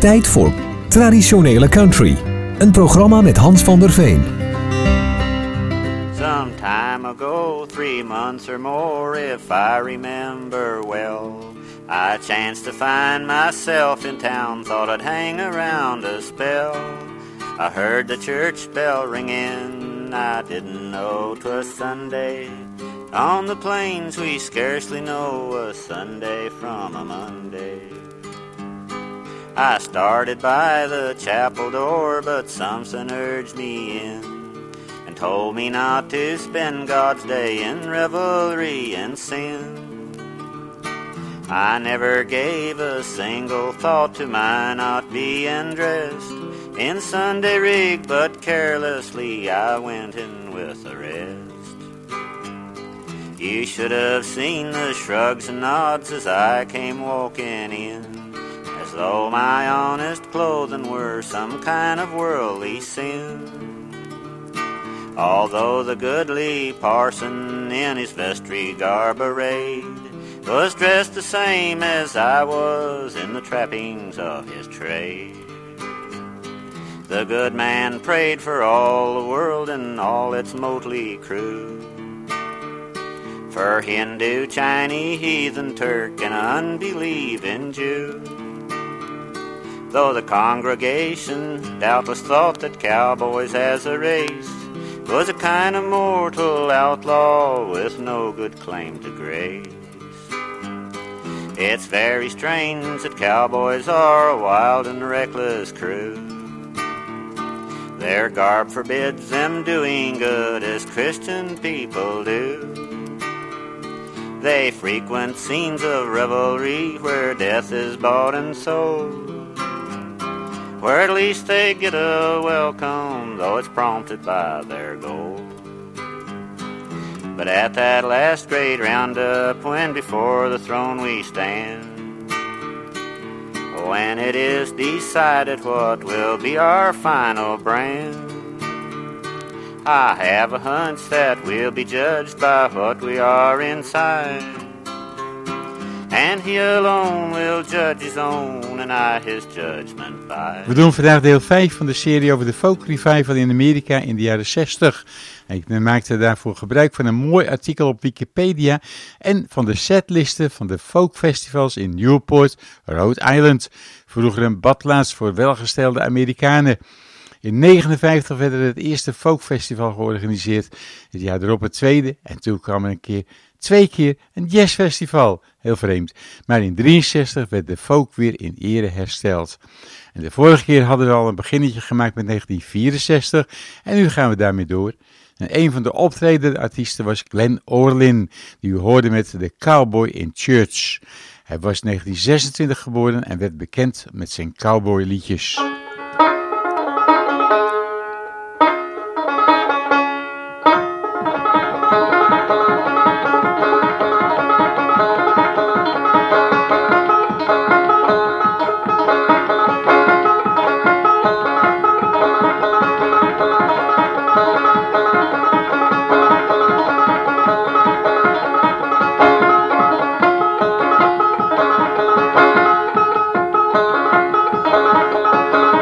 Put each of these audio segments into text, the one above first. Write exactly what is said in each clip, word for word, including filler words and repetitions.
Tijd voor Traditionele Country. Een programma met Hans van der Veen. Some time ago, three months or more, if I remember well, I chanced to find myself in town, thought I'd hang around a spell. I heard the church bell ringing, I didn't know 'twas Sunday. On the plains we scarcely know a Sunday from a Monday. I started by the chapel door, but something urged me in and told me not to spend God's day in revelry and sin. I never gave a single thought to my not being dressed in Sunday rig, but carelessly I went in with the rest. You should have seen the shrugs and nods as I came walking in, as though my honest clothing were some kind of worldly sin. Although the goodly parson in his vestry garb arrayed was dressed the same as I was in the trappings of his trade. The good man prayed for all the world and all its motley crew, for Hindu, Chinese, heathen, Turk, and unbelieving Jew. Though the congregation doubtless thought that cowboys as a race was a kind of mortal outlaw with no good claim to grace. It's very strange that cowboys are a wild and reckless crew. Their garb forbids them doing good as Christian people do. They frequent scenes of revelry where death is bought and sold, where at least they get a welcome, though it's prompted by their gold. But at that last great roundup, when before the throne we stand, when it is decided what will be our final brand, I have a hunch that we'll be judged by what we are inside, and he alone will judge his own and I his judgment by. We doen vandaag deel vijf van de serie over de folk revival in Amerika in de jaren zestig. Ik maakte daarvoor gebruik van een mooi artikel op Wikipedia en van de setlisten van de folkfestivals in Newport, Rhode Island, vroeger een badplaats voor welgestelde Amerikanen. In negentien negenenvijftig werd er het eerste folkfestival georganiseerd, het jaar erop het tweede en toen kwam er een keer, twee keer een jazzfestival. Heel vreemd. Maar in negentien drieënzestig werd de folk weer in ere hersteld. En de vorige keer hadden we al een beginnetje gemaakt met negentien vierenzestig en nu gaan we daarmee door. En een van de optredende artiesten was Glenn Orlin, die u hoorde met The Cowboy in Church. Hij was negentien zesentwintig geboren en werd bekend met zijn cowboyliedjes. Thank you.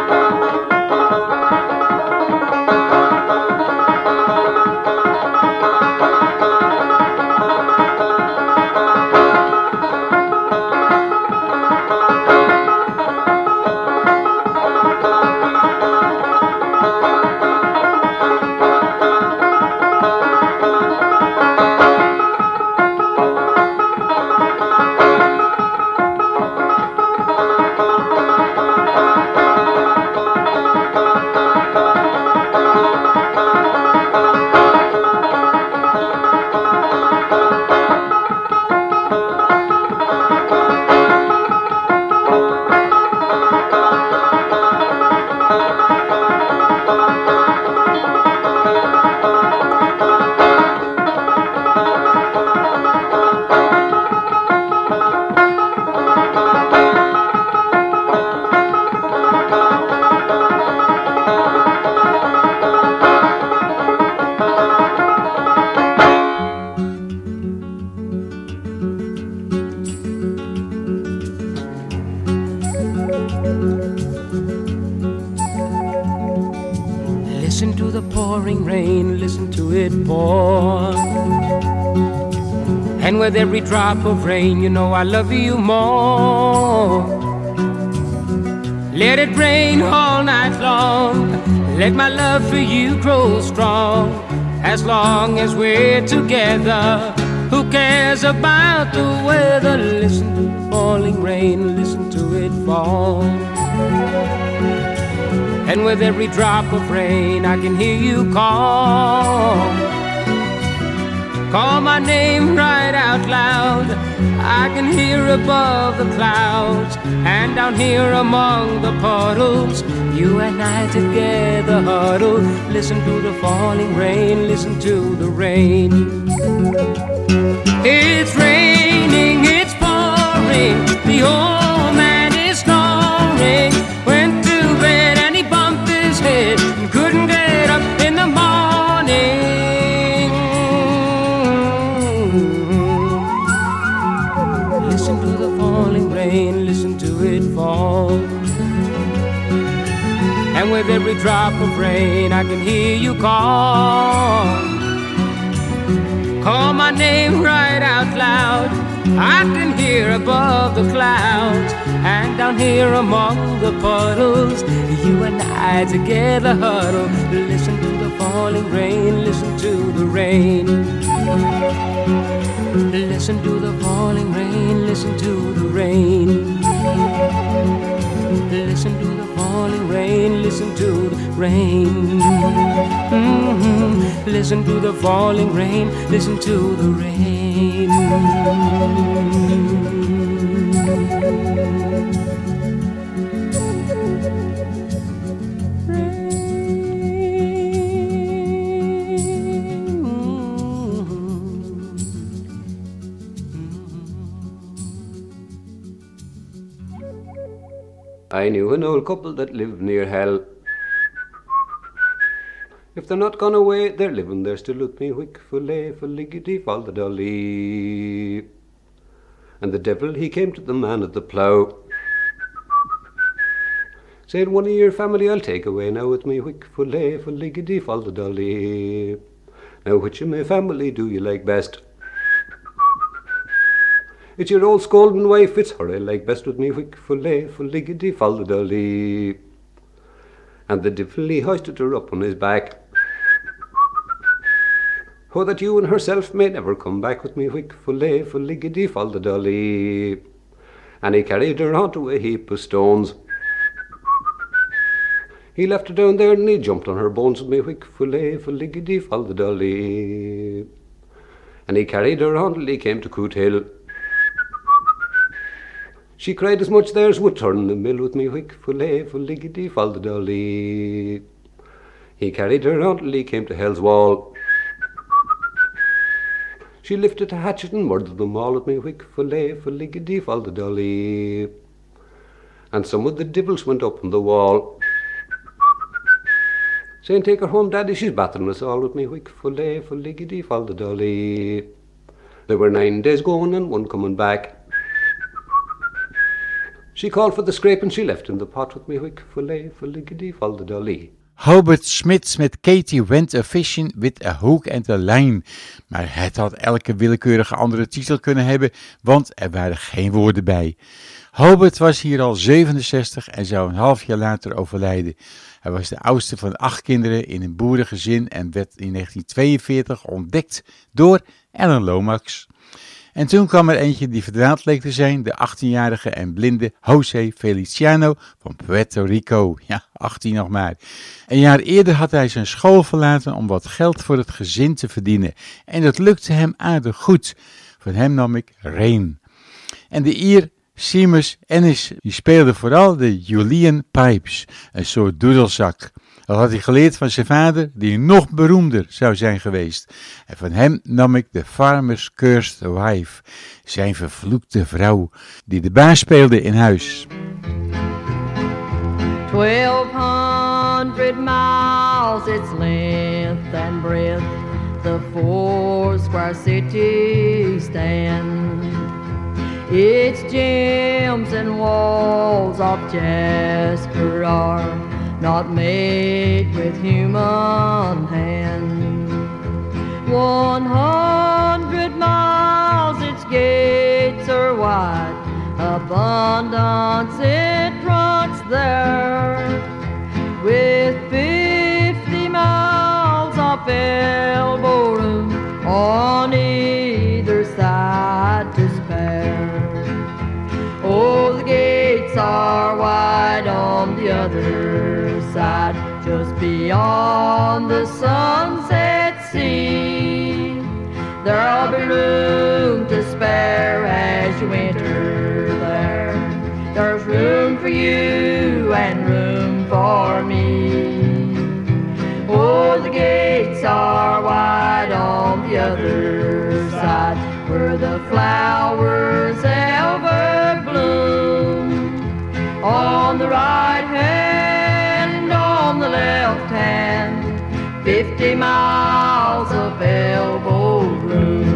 the pouring rain, listen to it pour. And with every drop of rain, you know I love you more. Let it rain all night long, let my love for you grow strong. As long as we're together, who cares about the weather? Listen to the falling rain, listen to it fall. And with every drop of rain, I can hear you call. Call my name right out loud. I can hear above the clouds, and down here among the puddles, you and I together huddle. Listen to the falling rain, listen to the rain. It's raining, it's pouring, the old man is snoring. Went to bed and he bumped his head and couldn't get up in the morning. Listen to the falling rain, listen to it fall. And with every drop of rain, I can hear you call. Call my name right out loud. I can hear above the clouds, and down here among the puddles, you and I together huddle. Listen to the falling rain, listen to the rain. Listen to the falling rain, listen to the rain. Listen to the falling rain, listen to the rain. Mm-hmm. Listen to the falling rain, listen to the rain. I knew an old couple that lived near hell. If they're not gone away, they're living there still with me. Wick, fully, fulliggity, fall the dolly. And the devil, he came to the man at the plough, said, one of your family I'll take away now with me. Wick, fully, fulliggity, fall the dolly. Now which of my family do you like best? It's your old scolding wife, it's her I like best with me. Wick, fully, fulliggity, fall the dolly. And the devil, he hoisted her up on his back, oh, that you and herself may never come back with me. Wick, fully, fulliggity, fall the dolly. And he carried her onto a heap of stones. He left her down there and he jumped on her bones with me. Wick, fully, fulliggity, fall the dolly. And he carried her on till he came to Coot Hill. She cried as much there as would turn the mill with me. Wick, fully, fulliggity, fall the dolly. He carried her on till he came to Hell's Wall. She lifted a hatchet and murdered them all with me. Wick, fully, fulliggity, fall the dolly. And some of the devils went up on the wall, saying, take her home, daddy, she's battering us all with me. Wick, fully, fulliggity, fall the dolly. There were nine days going and one coming back. She called for the scrape and she left in the pot with me. Wick, fully, fulliggity, fall the dolly. Hobart Smith met Katie went a fishing with a hook and a line. Maar het had elke willekeurige andere titel kunnen hebben, want er waren geen woorden bij. Hobart was hier al zevenenzestig en zou een half jaar later overlijden. Hij was de oudste van acht kinderen in een boerengezin en werd in negentien tweeënveertig ontdekt door Alan Lomax. En toen kwam er eentje die verdwaald leek te zijn, de achttienjarige en blinde José Feliciano van Puerto Rico. Ja, achttien nog maar. Een jaar eerder had hij zijn school verlaten om wat geld voor het gezin te verdienen. En dat lukte hem aardig goed. Van hem nam ik Rain. En de Ier Seamus Ennis, die speelde vooral de Julian Pipes, een soort doedelzak. Dat had hij geleerd van zijn vader, die nog beroemder zou zijn geweest. En van hem nam ik The Farmer's Cursed Wife, zijn vervloekte vrouw, die de baas speelde in huis. Twelve hundred miles its length and breadth, the four square cities stand. Its gems and walls of jasper are not made with human hand. One hundred miles its gates are wide, abundance it runs there, with fifty miles of elbow room on either side to spare. Oh, the gates are wide on the other side, just beyond the sunset sea. There'll be room to spare as you enter there. There's room for you and room for me. Oh, the gates are wide on the other side, where the flowers ever bloom. On the right hand and on the left hand, fifty miles of elbow room.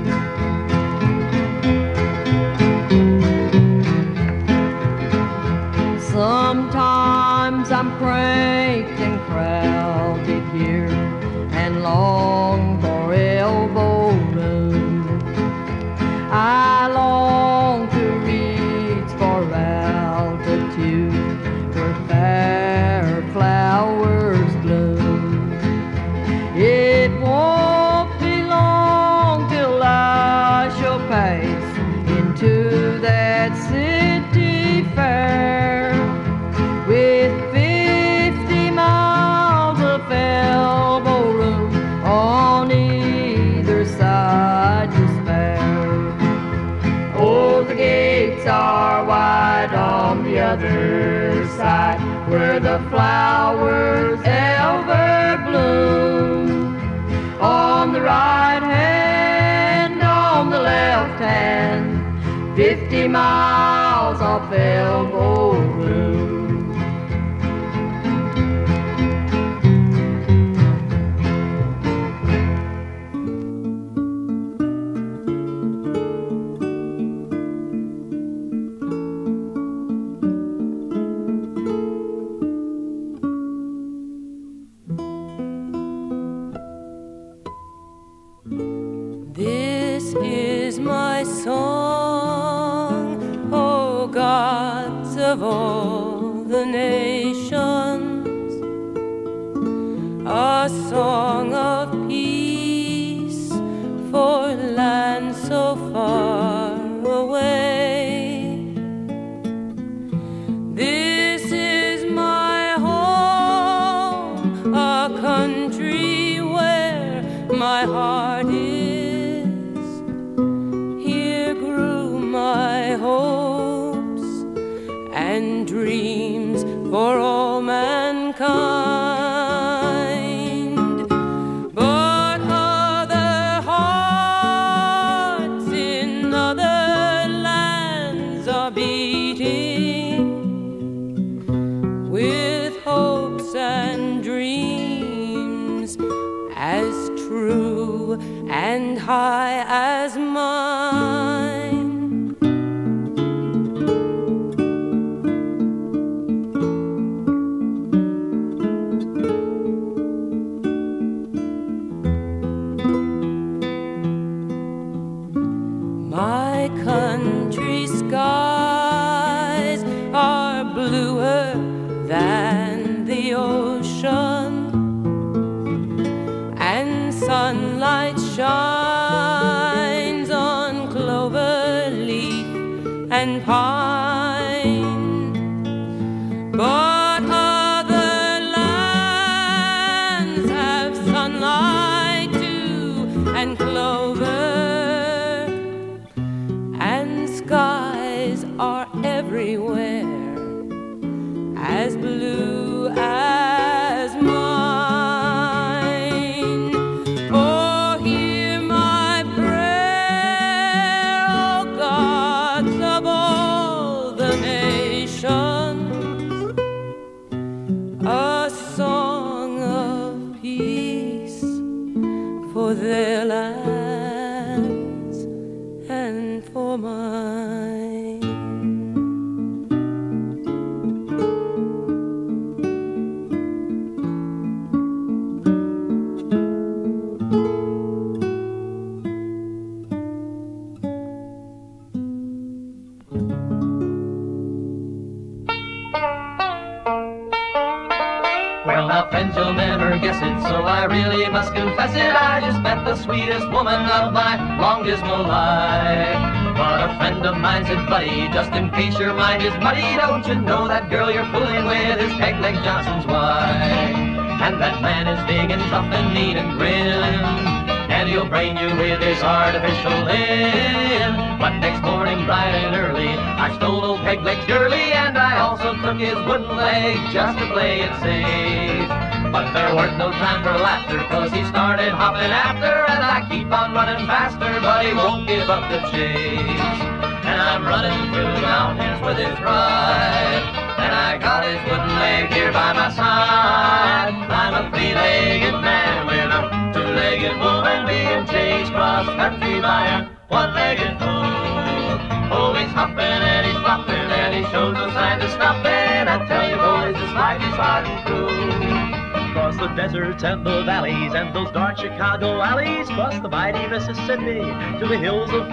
Sometimes I'm cranked and crowded here and long for elbow room. I long to reach for altitude where fair flowers bloom. It won't be long till I shall pass into that city fair, with fifty miles of elbow room on either side to spare. Oh, the gates are wide on the other side, where the flowers ever bloom. On the right hand, on the left hand, fifty miles of elbow room. This is my song, O gods of all the nations, a song of peace for lands so far away. This is my home, a country where my heart is. My hopes and dreams for all mankind, but other hearts in other lands are beating with hopes and dreams as true and high as mine. My country's skies are bluer than the ocean, and sunlight shines on clover leaf and pine. But other lands have sunlight too, and clover, skies are everywhere as blue as mine. Oh, hear my prayer, oh gods of all the nations, a song of peace for their lands and for mine. friends, you'll never guess it, so I really must confess it. I just met the sweetest woman of my long dismal life. But a friend of mine said, buddy, just in case your mind is muddy, don't you know that girl you're fooling with is Pegleg Johnson's wife? And that man is big and tough and neat and grim, and he'll brain you with his artificial limb. But next morning, bright and early, I stole old Pegleg's girlie, and I also took his wooden leg just to play it safe. But there weren't no time for laughter, cause he started hopping after, and I keep on running faster, but he won't give up the chase. And I'm running through the mountains with his bride, and I got his wooden leg here by my side. I'm a three-legged man with a two-legged woman being chased cross country by a one-legged fool. Oh, he's hopping and he's flopping and he shows no signs of stopping. I tell you boys, this life is hard and cruel. Across the deserts and the valleys and those dark Chicago alleys, across the mighty Mississippi to the hills of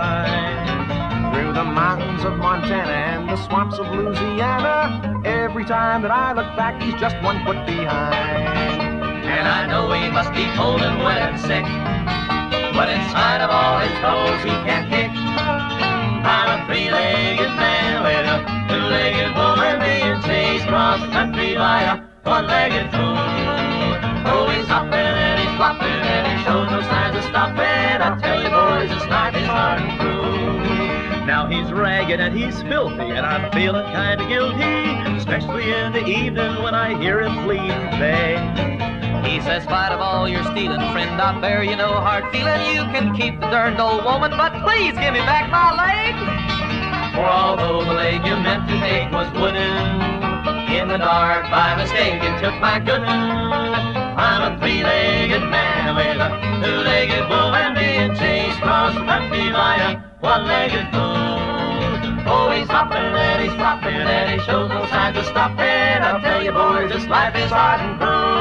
Caroline, through the mountains of Montana and the swamps of Louisiana. Every time that I look back, he's just one foot behind. And I know he must be cold and wet and sick, but in spite of all his toes, he can't kick. I'm a three-legged man with a two-legged woman being chased across the country by a one-legged fool. Oh, he's hopping and he's flopping and he shows no signs of stopping. I tell you boys, this life is hard and cruel. Now he's ragged and he's filthy and I'm feeling kinda guilty, especially in the evening when I hear him plead and beg. He says, spite of all your stealing, friend, I bear you no hard feeling. You can keep the darned old woman, but please give me back my leg. For although the leg you meant to take was wooden, in the dark by mistake it took my good one. I'm a three-legged man with a two-legged woman being chased across the country by a one-legged fool. Oh, he's hopping and he's flopping and he shows no signs of stopping. I tell you boys, this life is hard and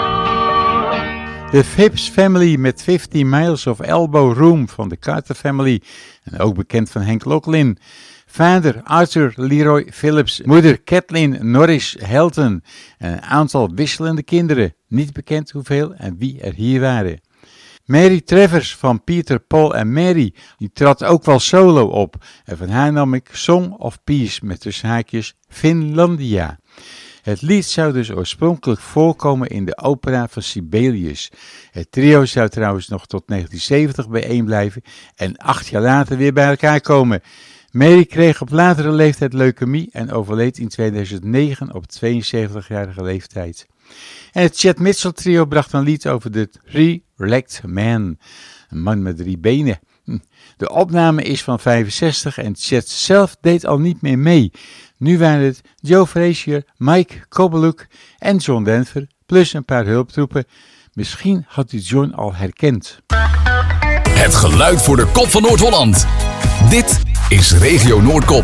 cruel. De Phipps Family met fifty miles of Elbow Room van de Carter Family en ook bekend van Hank Locklin. Vader Arthur Leroy Phillips, moeder Kathleen Norris Helton en een aantal wisselende kinderen, niet bekend hoeveel en wie er hier waren. Mary Travers van Peter, Paul en Mary, die trad ook wel solo op en van haar nam ik Song of Peace met tussen haakjes Finlandia. Het lied zou dus oorspronkelijk voorkomen in de opera van Sibelius. Het trio zou trouwens nog tot negentien zeventig bijeen blijven en acht jaar later weer bij elkaar komen. Mary kreeg op latere leeftijd leukemie en overleed in tweeduizend negen op tweeënzeventigjarige leeftijd. En het Chet Mitchell trio bracht een lied over de Three-Legged Man, een man met drie benen. De opname is van vijfenzestig en Chet zelf deed al niet meer mee. Nu waren het Joe Frazier, Mike Kobeluk en John Denver, plus een paar hulptroepen. Misschien had u John al herkend. Het geluid voor de kop van Noord-Holland. Dit is Regio Noordkop.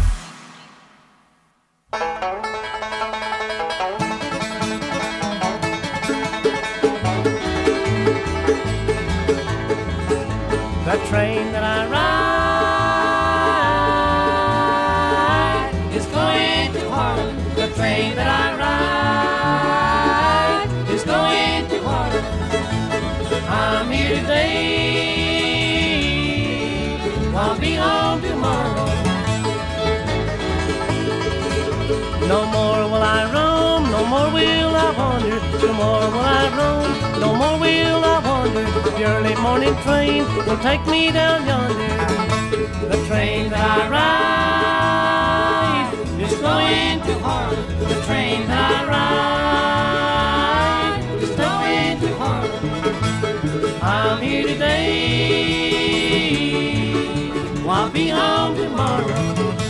The train that I ride is going to Harlem. The train that I ride is going to Harlem. I'm here today, I'll be home tomorrow. No more will I roam, no more will I wander. Tomorrow will I roam, no more will I wander. The early morning train will take me down yonder. The train that I ride is going to Harlem. The train that I ride is going to Harlem. I'm here today, I'll be home tomorrow.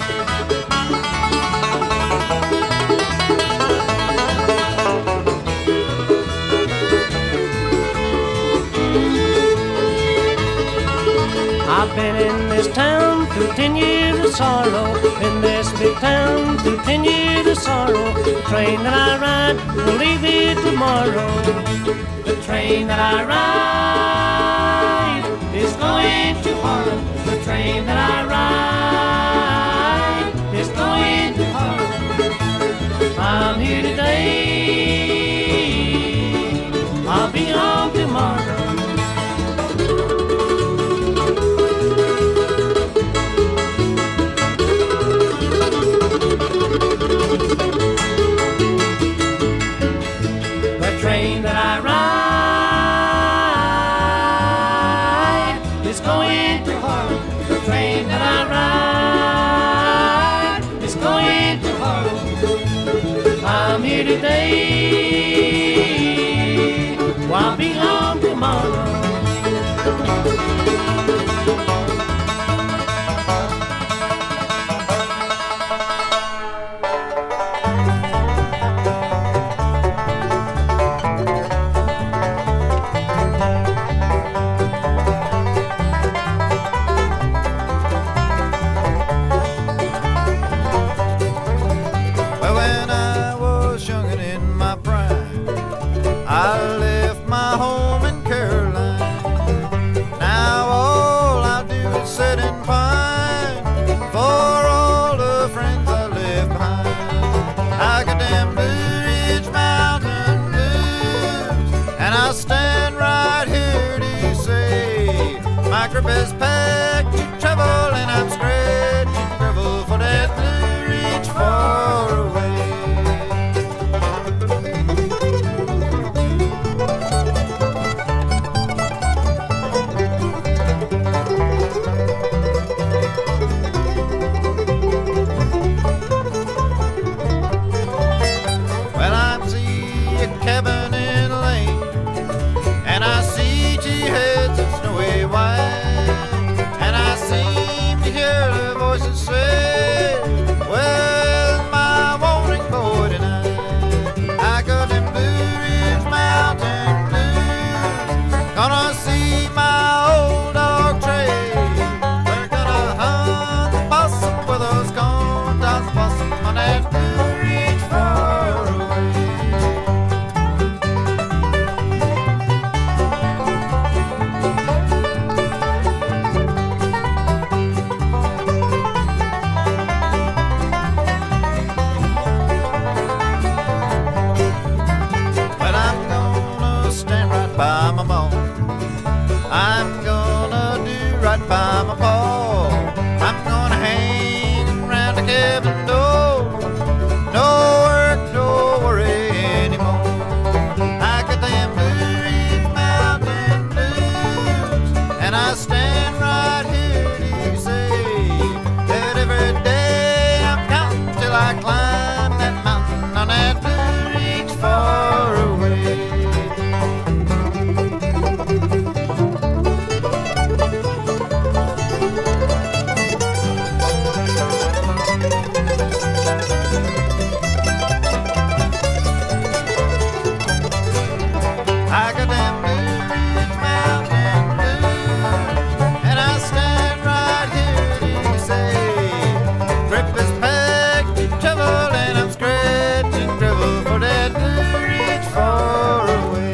I've been in this town through ten years of sorrow, in this big town through ten years of sorrow. The train that I ride will leave here tomorrow. The train that I ride is going to Harlem. The train that I ride is going to Harlem. I'm here today, today won't be long tomorrow. Best pack to travel, and I'm scratching gravel for that Blue Ridge far away. Well, I see a cabin in a lane, and I see two heads of snowy white. Say, well, my wanting boy tonight, I got them Blue Ridge Mountain blues. Gonna see my old dog Trey. We're gonna hunt the possum with those corn dogs possum on that Blue Ridge far away. By my mom, I'm gonna do right by my paw. I'm gonna hang around the cabin door. No work, no worry anymore. I got them Blue Ridge Mountain blues, and I stand right here to say that every day I'm counting till I climb that mountain on that Blue Ridge far away. I got them Blue Ridge Mountain blues, and I stand right here to say, breakfast packed to travel, and I'm scratching gravel for that Blue Ridge far away.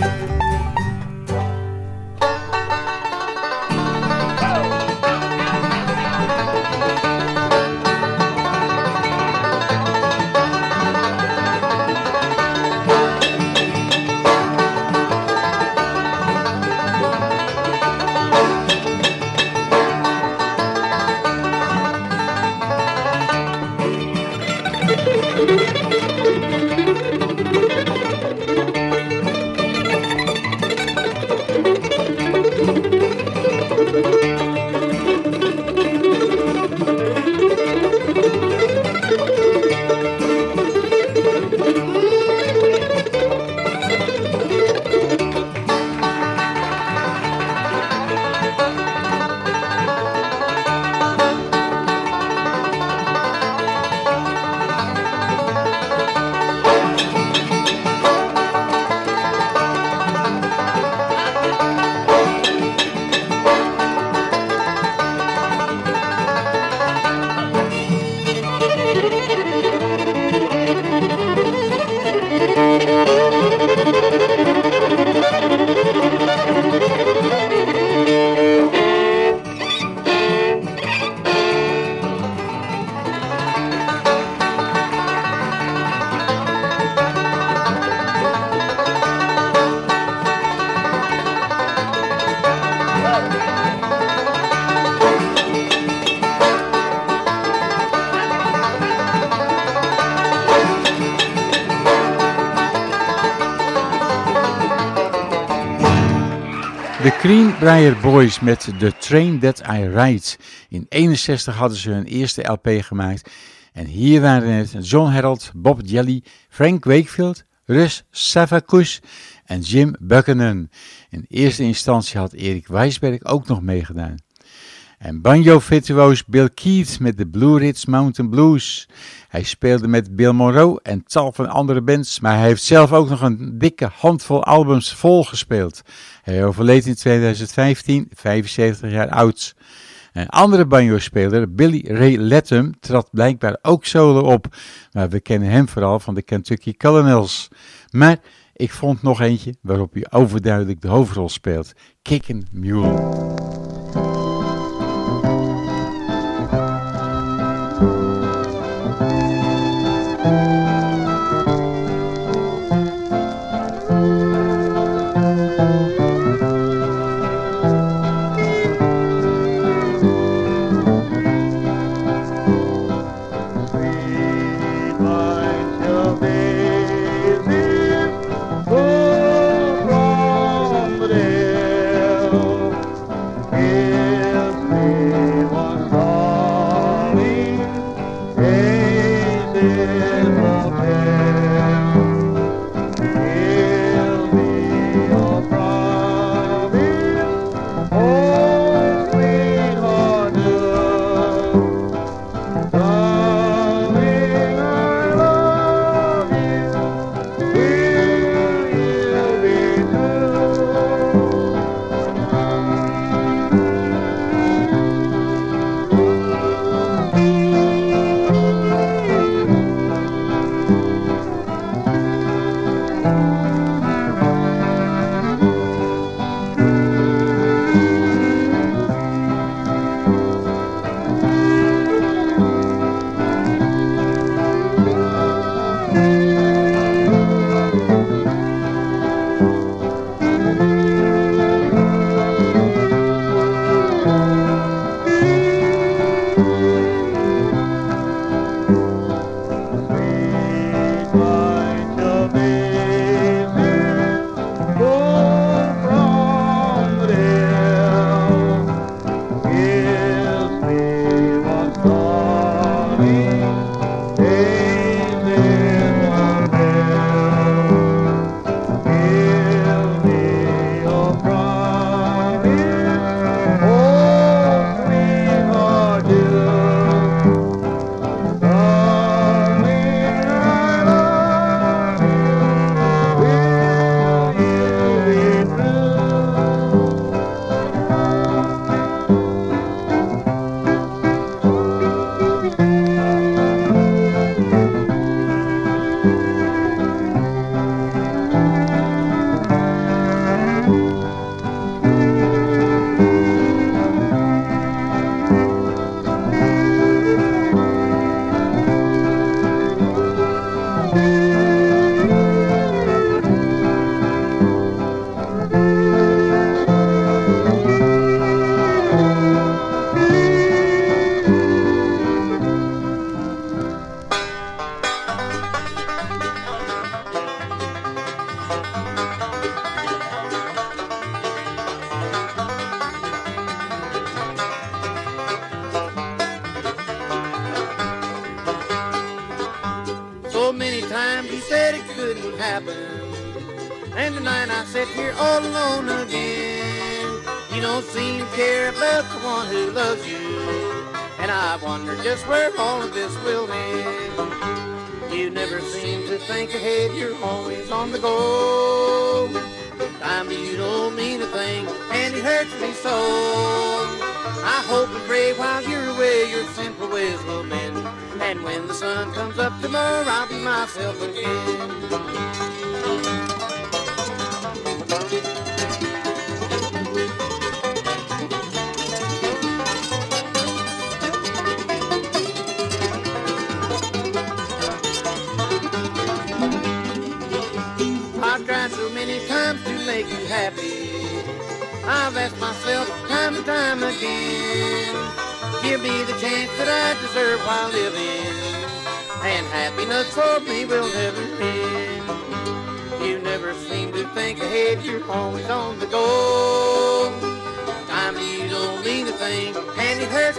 De Greenbrier Boys met The Train That I Ride. In eenenzestig hadden ze hun eerste L P gemaakt. En hier waren het John Harold, Bob Jelly, Frank Wakefield, Russ Savakus en Jim Buchanan. In eerste instantie had Erik Weisberg ook nog meegedaan. En banjo-virtuoos Bill Keith met de Blue Ridge Mountain Blues. Hij speelde met Bill Monroe en tal van andere bands, maar hij heeft zelf ook nog een dikke handvol albums volgespeeld. Hij overleed in tweeduizend vijftien, vijfenzeventig jaar oud. Een andere banjo-speler, Billy Ray Latham, trad blijkbaar ook solo op, maar we kennen hem vooral van de Kentucky Colonels. Maar ik vond nog eentje waarop hij overduidelijk de hoofdrol speelt, Kickin' Mule.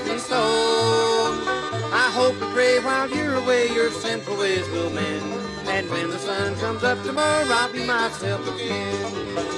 I hope and pray while you're away your sinful ways will mend. And when the sun comes up tomorrow, I'll be myself again.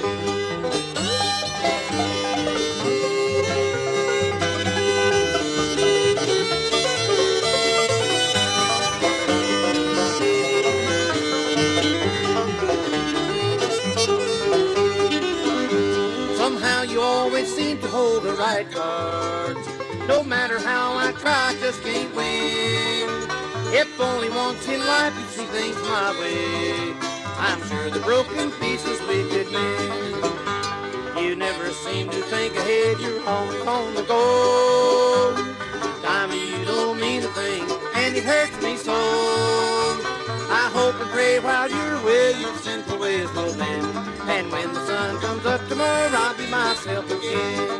Somehow you always seem to hold the right cards. No matter how I try, I just can't win. If only once in life you see things my way, I'm sure the broken pieces we could mend. You never seem to think ahead, you're always on the go. Time you don't mean a thing, and it hurts me so. I hope and pray while you're away, your sinful ways will mend. And when the sun comes up tomorrow, I'll be myself again.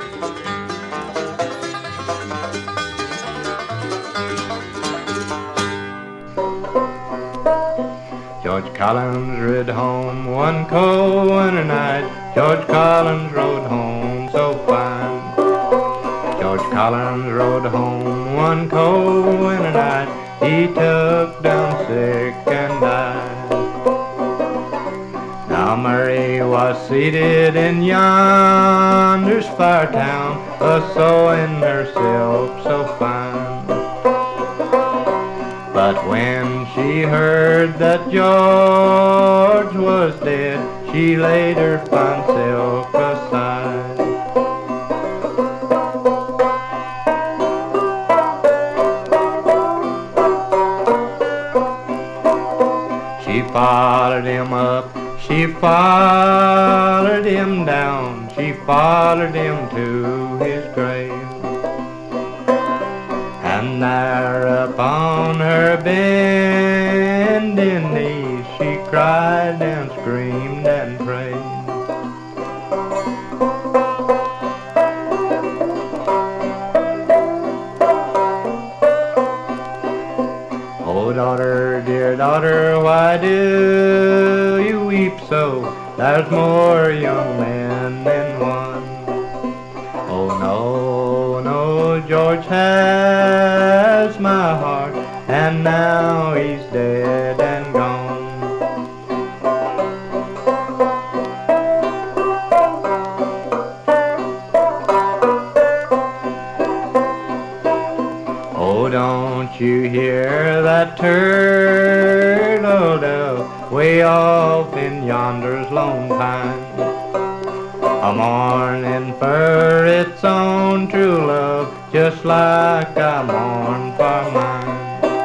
George Collins rode home one cold winter night. George Collins rode home so fine. George Collins rode home one cold winter night. He took down sick and died. Now Mary was seated in yonder's far town, a-sewing her silk so fine. But when she heard that George was dead, she laid her fine silk aside. She followed him up, she followed him down, she followed him to his grave. And there upon her bending knees she cried and screamed and prayed. Oh daughter, dear daughter, why do you weep so? There's more young men than one. Oh no, no, George has my heart, and now he's dead and gone. Oh, don't you hear that turtle dove way off in yonder's lone pine, a mourning for its own true love, just like I mourn for mine.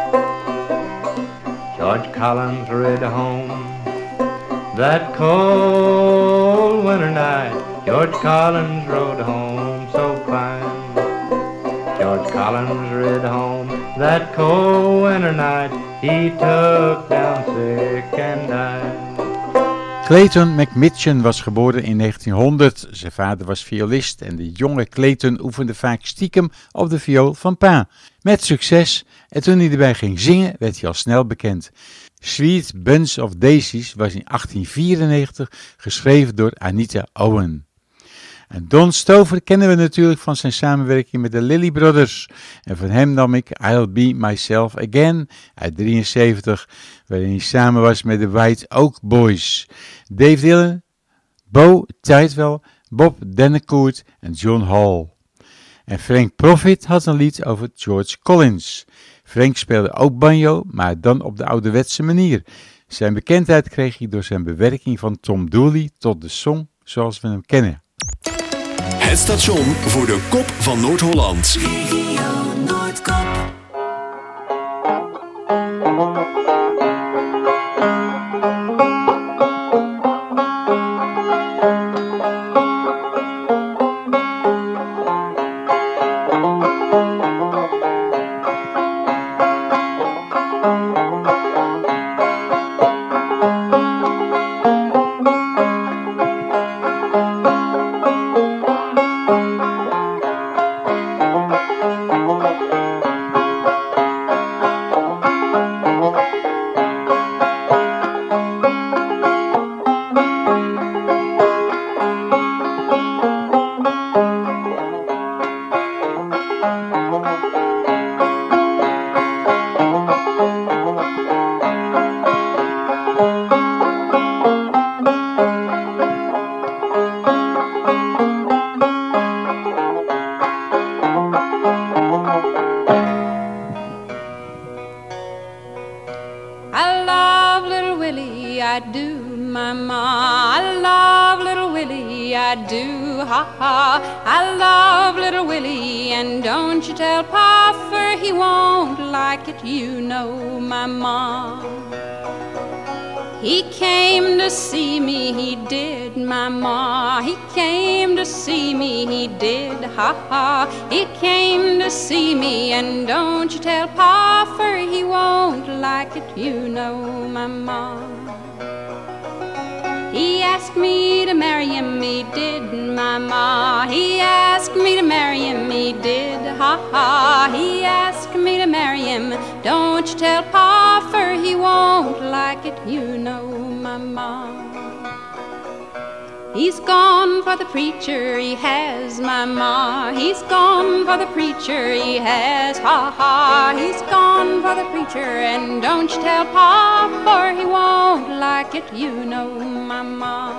George Collins rode home that cold winter night. George Collins rode home so fine. George Collins rode home that cold winter night. He took down sick and died. Clayton McMitchen was geboren in negentienhonderd. Zijn vader was violist en de jonge Clayton oefende vaak stiekem op de viool van pa. Met succes, en toen hij erbij ging zingen werd hij al snel bekend. Sweet Bunch of Daisies was in achttien vierennegentig geschreven door Anita Owen. En Don Stover kennen we natuurlijk van zijn samenwerking met de Lilly Brothers. En van hem nam ik I'll Be Myself Again uit drieënzeventig, waarin hij samen was met de White Oak Boys. Dave Dillon, Bo Tidwell, Bob Dennecourt en John Hall. En Frank Profit had een lied over George Collins. Frank speelde ook banjo, maar dan op de ouderwetse manier. Zijn bekendheid kreeg hij door zijn bewerking van Tom Dooley tot de song zoals we hem kennen. Het station voor de kop van Noord-Holland. Regio Noordkop. I do, my ma. I love little Willie, I do, ha ha. I love little Willie, and don't you tell Pa, for he won't like it, you know, my ma. He came to see me, he did, my ma. He came to see me, he did, ha ha. He came to see me, and don't you tell Pa, for he won't like it, you know, my ma. He asked me to marry him, he did, my ma. He asked me to marry him, he did, ha ha. He asked me to marry him, don't you tell Pa, for he won't like it, you know, my ma. He's gone for the preacher, he has, my ma. He's gone for the preacher, he has, ha ha. He's gone for the preacher, and don't you tell Pa, for he won't like it, you know, my ma.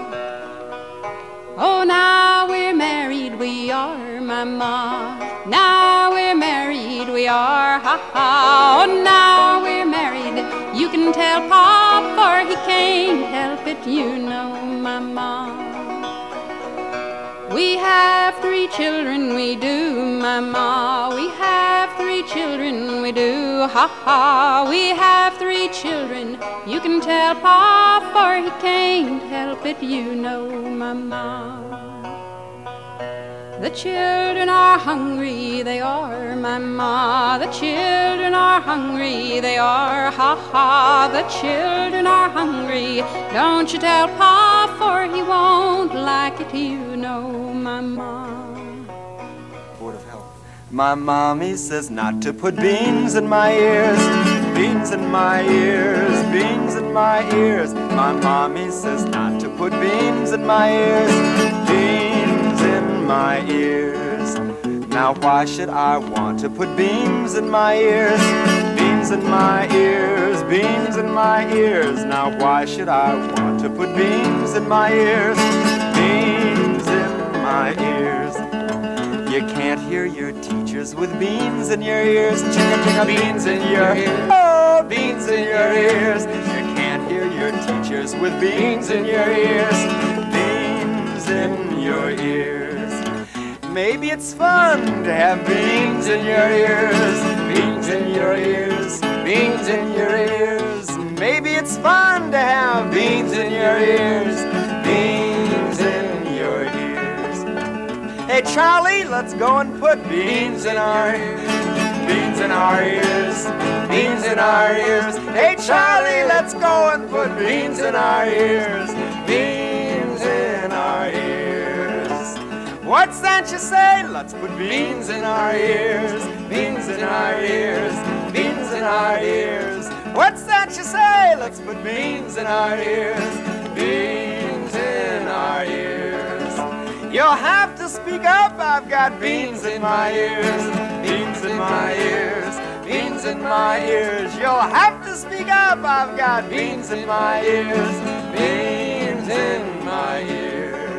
Oh, now we're married, we are, my ma. Now we're married, we are, ha ha. Oh, now we're married, you can tell Pa, for he can't help it, you know, my ma. We have three children, we do, my ma. We have three children, we do, ha ha. We have three children, you can tell Pa, for he can't help it, you know, my ma. The children are hungry, they are, my ma. The children are hungry, they are, ha ha. The children are hungry, don't you tell Pa, for he won't like it, you know, my ma. Board of Health. My mommy says not to put beans in my ears, beans in my ears, beans in my ears. My mommy says not to put beans in my ears, beans in my ears. Now why should I want to put beans in my ears, beans in my ears, beans in my ears. Now why should I want to put beans in my ears, beans in my ears. You can't hear your teachers with beans in your ears, chicka chicka beans in your ears, oh, beans in your ears. You can't hear your teachers with beans in your ears, beans in your ears. Maybe it's fun to have beans in your ears, beans in your ears, beans in your ears. Maybe it's fun to have beans in your ears, beans in your ears. Hey Charlie, let's go and put beans in our ears, beans in our ears, beans in our ears. Hey Charlie, let's go and put beans in our ears, beans in our ears. What's that you say? Let's put beans in our ears, beans in our ears, beans in our ears. What's that you say? Let's put beans in our ears, beans in our ears. You'll have to speak up, I've got beans in my ears, beans in my ears, beans in my ears. You'll have to speak up, I've got beans in my ears, beans in my ears.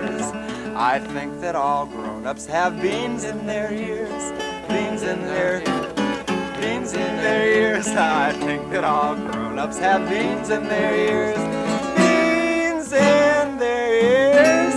I think that all grown-ups have beans in their ears, beans in their beans in their ears. I think that all grown-ups have beans in their ears, beans in their ears.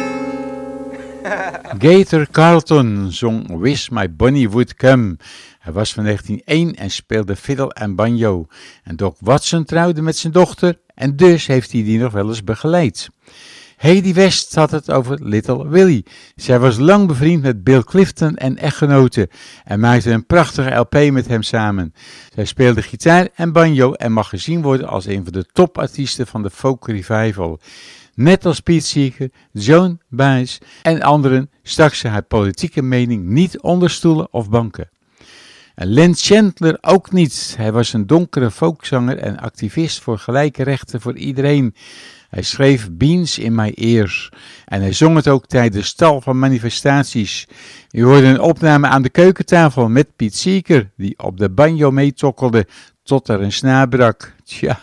Gator Carlton zong Wish My Bonnie Would Come. Hij was van negentien één en speelde fiddle en banjo. En Doc Watson trouwde met zijn dochter en dus heeft hij die nog wel eens begeleid. Hedy West had het over Little Willie. Zij was lang bevriend met Bill Clifton en echtgenote en maakte een prachtige L P met hem samen. Zij speelde gitaar en banjo en mag gezien worden als een van de topartiesten van de folk revival. Net als Pete Seeger, Joan Baez en anderen stak ze haar politieke mening niet onder stoelen of banken. En Len Chandler ook niet. Hij was een donkere folkzanger en activist voor gelijke rechten voor iedereen. Hij schreef Beans in My Ears en hij zong het ook tijdens tal van manifestaties. U hoorde een opname aan de keukentafel met Pete Seeger die op de banjo meetokkelde tot er een snaar brak. Tja.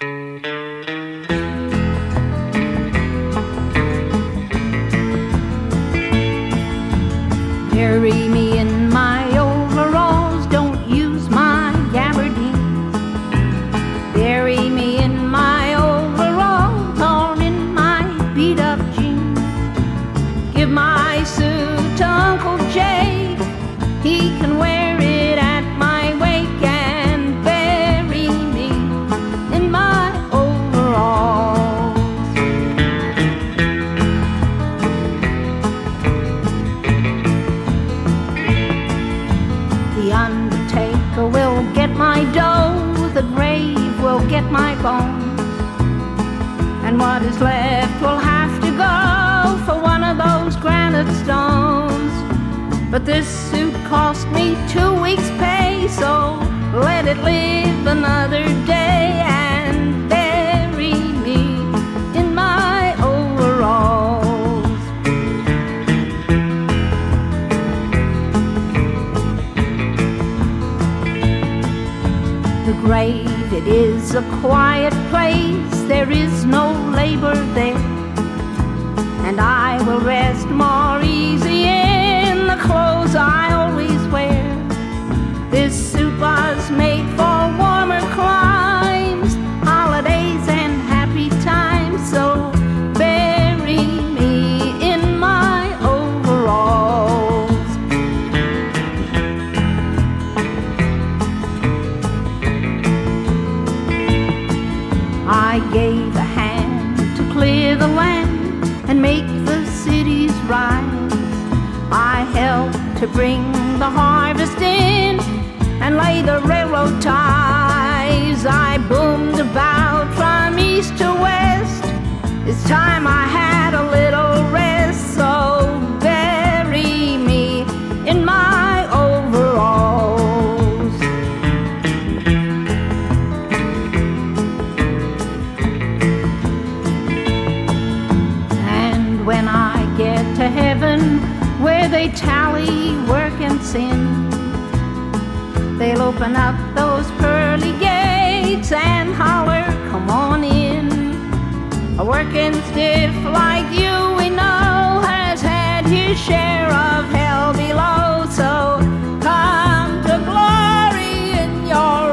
Bury me in my overalls, don't use my gabardine. Bury me in my overalls, and what is left will have to go for one of those granite stones. But this suit cost me two weeks' pay, so let it live another day and bury me in my overalls. The grave, it is a quiet place, there is no labor there, and I will rest more easy in the clothes I always wear. This suit was made for warmer climes, holidays and happy times, so bury me in my overalls. I gave a hand to clear the land and make the cities rise. I helped to bring the harvest in and lay the railroad ties. I boomed about from east to west. It's time I had a little rest, so bury me in my overalls. And when I get to heaven, where they tally work and sin, they'll open up those pearly gates and holler, come on in. A working stiff like you we know has had his share of hell below, so come to glory in your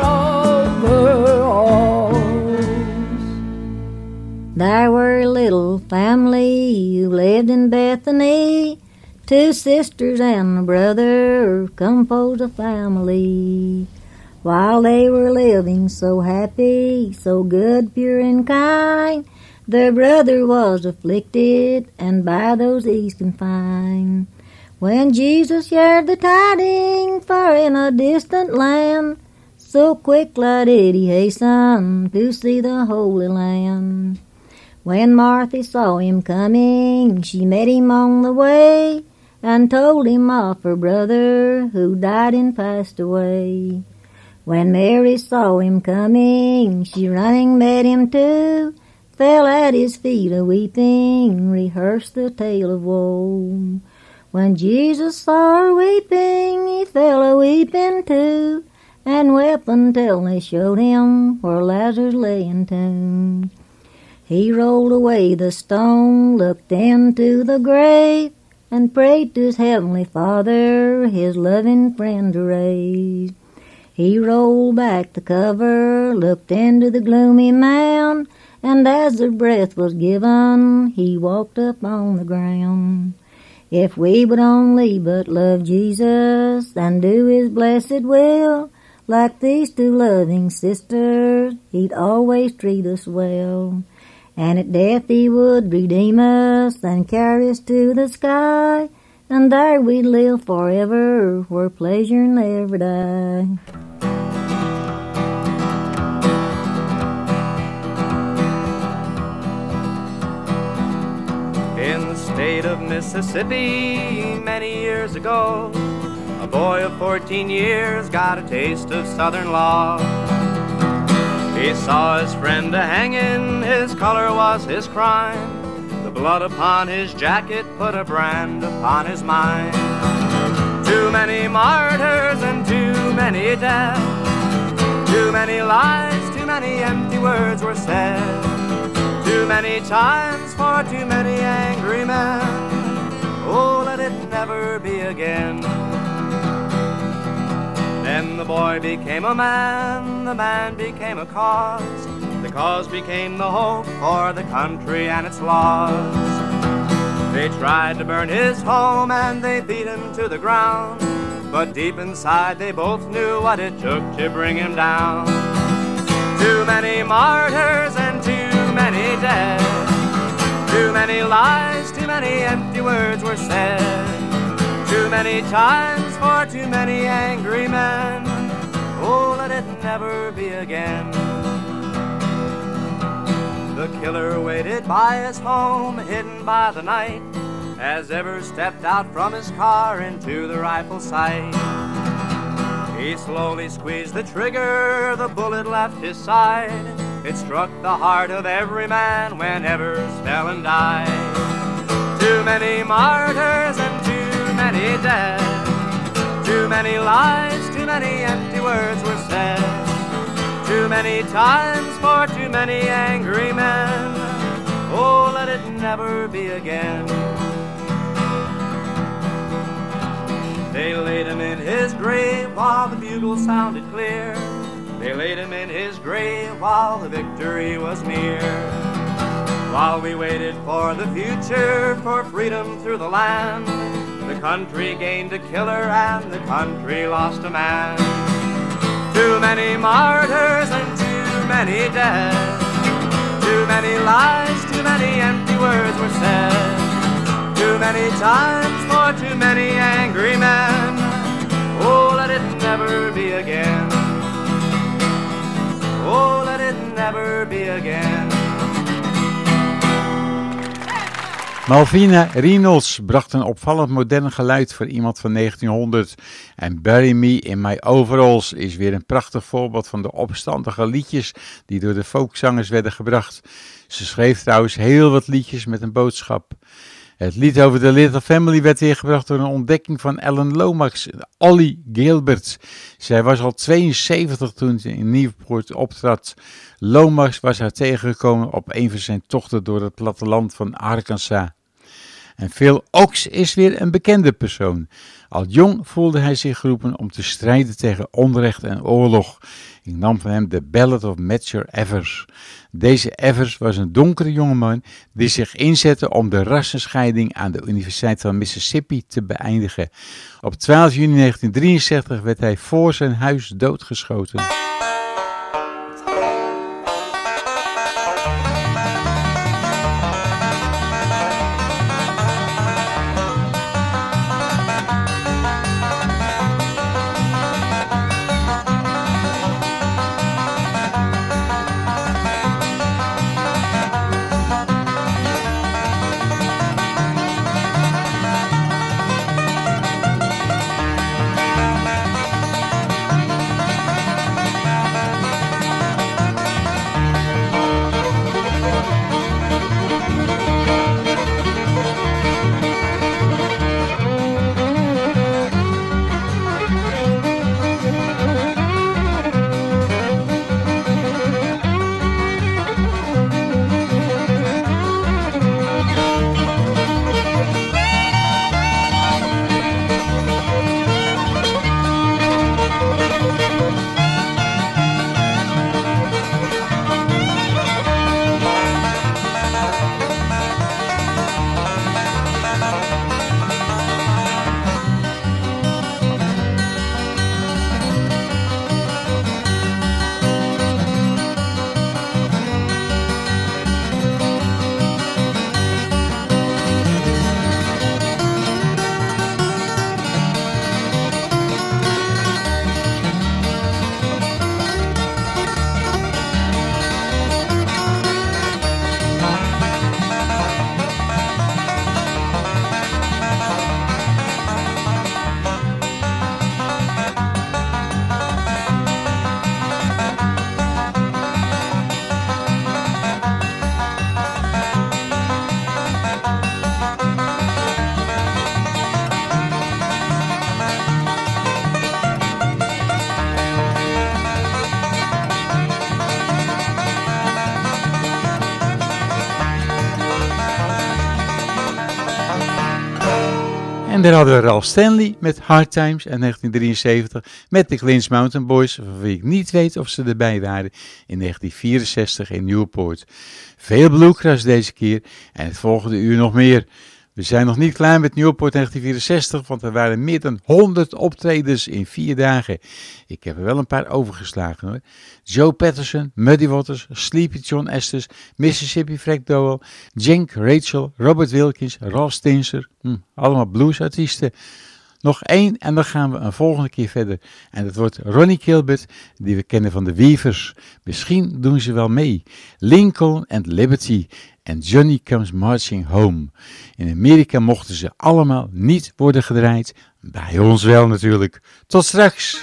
overalls. There were a little family who lived in Bethany, two sisters and a brother composed a family. While they were living so happy, so good, pure and kind, their brother was afflicted and by those ease confined. When Jesus shared the tidings far in a distant land, so quickly did he hasten to see the Holy Land. When Martha saw him coming, she met him on the way and told him of her brother who died and passed away. When Mary saw him coming, she running met him too, fell at his feet a-weeping, rehearsed the tale of woe. When Jesus saw her weeping, he fell a-weeping too, and wept until they showed him where Lazarus lay entombed. He rolled away the stone, looked into the grave, and prayed to his heavenly Father, his loving friend to raise. He rolled back the cover, looked into the gloomy mound, and as the breath was given, he walked up on the ground. If we would only but love Jesus and do his blessed will, like these two loving sisters, he'd always treat us well. And at death he would redeem us and carry us to the sky, and there we'd live forever, where pleasure never die. In the state of Mississippi, many years ago, a boy of fourteen years got a taste of Southern law. He saw his friend a-hangin', his color was his crime. The blood upon his jacket put a brand upon his mind. Too many martyrs and too many dead. Too many lies, too many empty words were said. Too many times for too many angry men. Oh, let it never be again. Then the boy became a man, the man became a cause. The cause became the hope for the country and its laws. They tried to burn his home and they beat him to the ground, but deep inside they both knew what it took to bring him down. Too many martyrs and too many dead. Too many lies, too many empty words were said. Too many times for too many angry men. Oh, let it never be again. The The killer waited by his home, hidden by the night, as Evers stepped out from his car into the rifle sight. He slowly squeezed the trigger, the bullet left his side. It struck the heart of every man when Evers fell and died. Too many martyrs and too many dead. Too many lies, too many empty words were said. Too many times for too many angry men. Oh, let it never be again. They laid him in his grave while the bugle sounded clear. They laid him in his grave while the victory was near. While we waited for the future, for freedom through the land, the country gained a killer and the country lost a man. Too many martyrs and too many dead. Too many lies, too many empty words were said. Too many times for too many angry men. Oh, let it never be again. Oh, let it never be again. Malvina Reynolds bracht een opvallend modern geluid voor iemand van negentienhonderd. En Bury Me in My Overalls is weer een prachtig voorbeeld van de opstandige liedjes die door de folkzangers werden gebracht. Ze schreef trouwens heel wat liedjes met een boodschap. Het lied over de Little Family werd weergebracht door een ontdekking van Ellen Lomax, Ollie Gilbert. Zij was al tweeënzeventig toen ze in Nieuwpoort optrad. Lomax was haar tegengekomen op een van zijn tochten door het platteland van Arkansas. En Phil Ochs is weer een bekende persoon. Al jong voelde hij zich geroepen om te strijden tegen onrecht en oorlog. Ik nam van hem de Ballad of Major Evers. Deze Evers was een donkere jongeman die zich inzette om de rassenscheiding aan de Universiteit van Mississippi te beëindigen. Op twaalf juni negentien drieënzestig werd hij voor zijn huis doodgeschoten. En daar hadden we Ralph Stanley met Hard Times in negentien drieënzeventig met de Clinch Mountain Boys, van wie ik niet weet of ze erbij waren in negentien vierenzestig in Newport. Veel bluegrass deze keer en het volgende uur nog meer. We zijn nog niet klaar met Newport negentien vierenzestig, want er waren meer dan honderd optredens in vier dagen. Ik heb er wel een paar overgeslagen hoor. Joe Patterson, Muddy Waters, Sleepy John Estes, Mississippi Fred Dowell, Jenk Rachel, Robert Wilkins, Ross Tinser. Hm, allemaal bluesartiesten. Nog één en dan gaan we een volgende keer verder. En dat wordt Ronnie Kilbert, die we kennen van de Weavers. Misschien doen ze wel mee. Lincoln and Liberty en Johnny Comes Marching Home. In Amerika mochten ze allemaal niet worden gedraaid. Bij ons wel natuurlijk. Tot straks.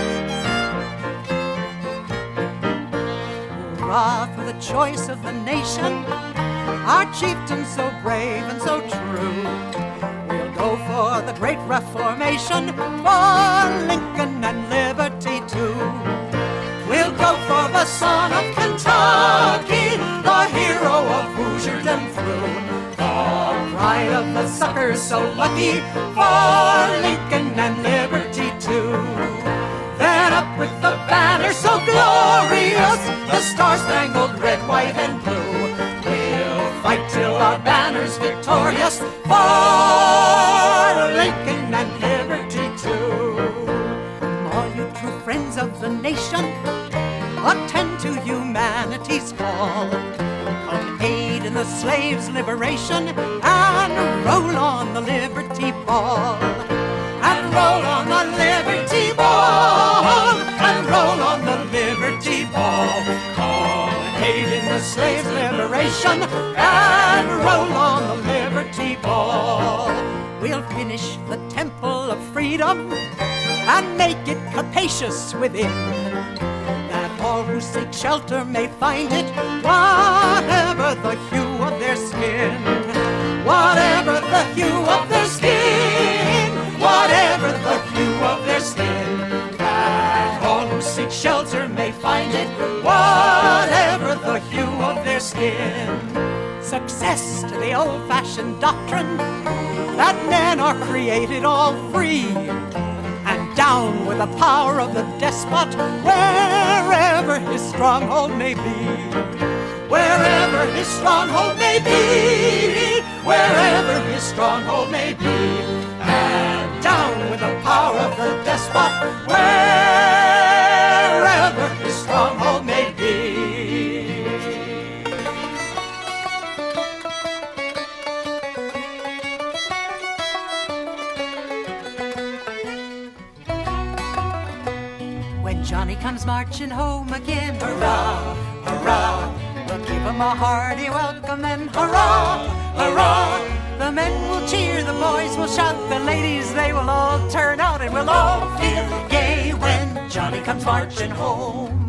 Hurrah for the choice of the nation, our chieftain so brave and so true. We'll go for the great Reformation, for Lincoln and liberty too. We'll go for the son of Kentucky, the hero of Hoosiers and through. The pride of the suckers so lucky, for Lincoln and liberty too. Then up with the banner so glorious, the star-spangled red, white, and blue. We'll fight till our banner's victorious, for Lincoln and liberty too. All you true friends of the nation, attend to humanity's call. Come aid in the slaves' liberation, and roll on the Liberty Ball. And roll on the Liberty Ball, and roll on the Liberty Ball. Come aid in the slaves' liberation, and roll on the Liberty Ball. We'll finish the Temple of Freedom, and make it capacious within, that all who seek shelter may find it, whatever the hue of their skin. Whatever the hue of their skin, whatever the hue of their skin, that all who seek shelter may find it, whatever the hue of their skin. Success to the old-fashioned doctrine that men are created all free, and down with the power of the despot wherever his stronghold may be. Wherever his stronghold may be, wherever his stronghold may be, and down with the power of the despot wherever his stronghold may be. When Johnny comes marching home again, hurrah, hurrah, we'll give him a hearty welcome and hurrah, hurrah. The men will cheer, the boys will shout, the ladies, they will all turn out, and we'll all feel gay when Johnny comes marching home.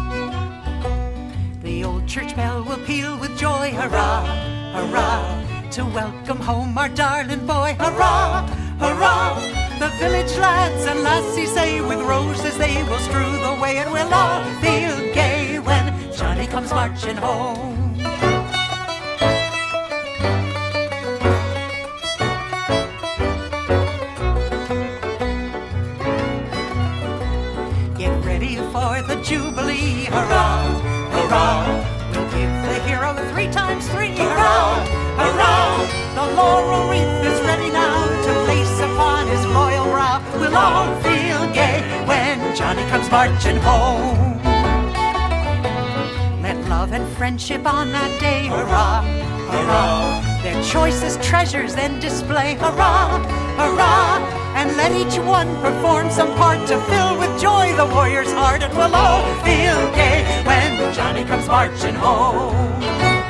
The old church bell will peal with joy, hurrah, hurrah, to welcome home our darling boy, hurrah, hurrah. The village lads and lassies say with roses they will strew the way, and we'll all feel gay when Johnny comes marching home. Get ready for the Jubilee, hurrah, hurrah. We'll give the hero three times three, hurrah, hurrah. The laurel wreath is ready now to place upon his royal brow. We'll all feel gay when Johnny comes marching home. Love and friendship on that day, hurrah, hurrah. Their choicest treasures then display, hurrah, hurrah. And let each one perform some part to fill with joy the warrior's heart, and we'll all feel gay when Johnny comes marching home.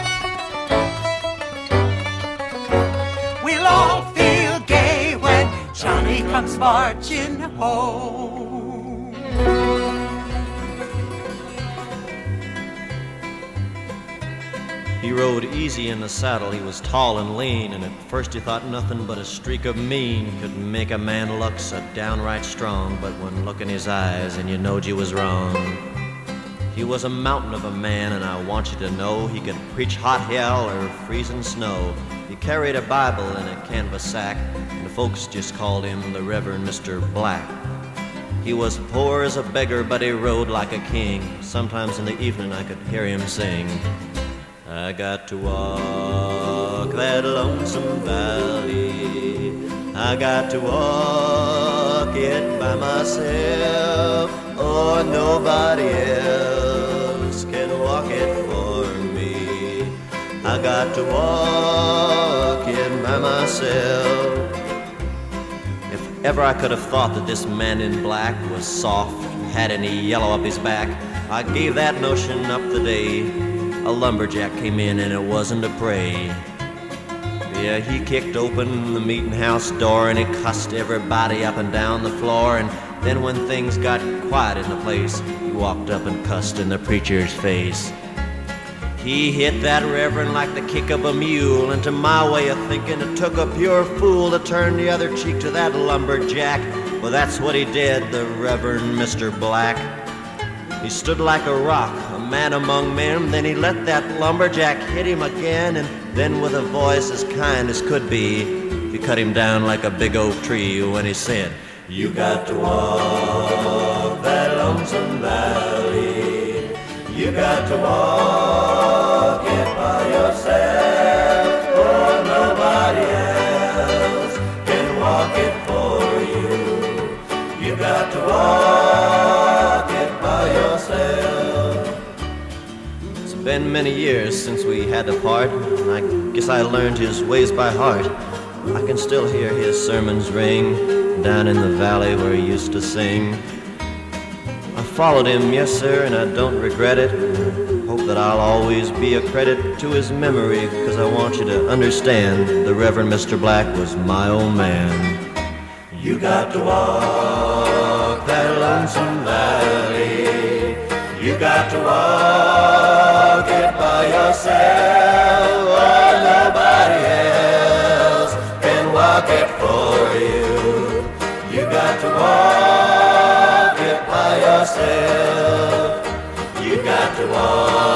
We'll all feel gay when Johnny comes marching home. He rode easy in the saddle, he was tall and lean, and at first you thought nothing but a streak of mean could make a man look so downright strong. But when look in his eyes and you knowed you was wrong. He was a mountain of a man, and I want you to know he could preach hot hell or freezing snow. He carried a Bible in a canvas sack, and the folks just called him the Reverend Mister Black. He was poor as a beggar, but he rode like a king. Sometimes in the evening I could hear him sing, I got to walk that lonesome valley, I got to walk it by myself, or nobody else can walk it for me. I got to walk it by myself. If ever I could have thought that this man in black was soft, had any yellow up his back, I gave that notion up the day a lumberjack came in and it wasn't a prey. Yeah, he kicked open the meeting house door and he cussed everybody up and down the floor, and then when things got quiet in the place, he walked up and cussed in the preacher's face. He hit that reverend like the kick of a mule, and to my way of thinking it took a pure fool to turn the other cheek to that lumberjack. Well, that's what he did, the Reverend Mister Black. He stood like a rock, a man among men, then he let that lumberjack hit him again, and then with a voice as kind as could be, he cut him down like a big oak tree when he said, "You got to walk that lonesome valley, you got to walk it by yourself, for nobody else can walk it for you. You got to walk it by yourself." It's been many years since we had to part. I guess I learned his ways by heart. I can still hear his sermons ring down in the valley where he used to sing. I followed him, yes sir, and I don't regret it. Hope that I'll always be a credit to his memory, because I want you to understand the Reverend Mister Black was my old man. You got to walk that lonesome valley, you got to walk it by yourself, or nobody else can walk it for you. You got to walk it by yourself, you got to walk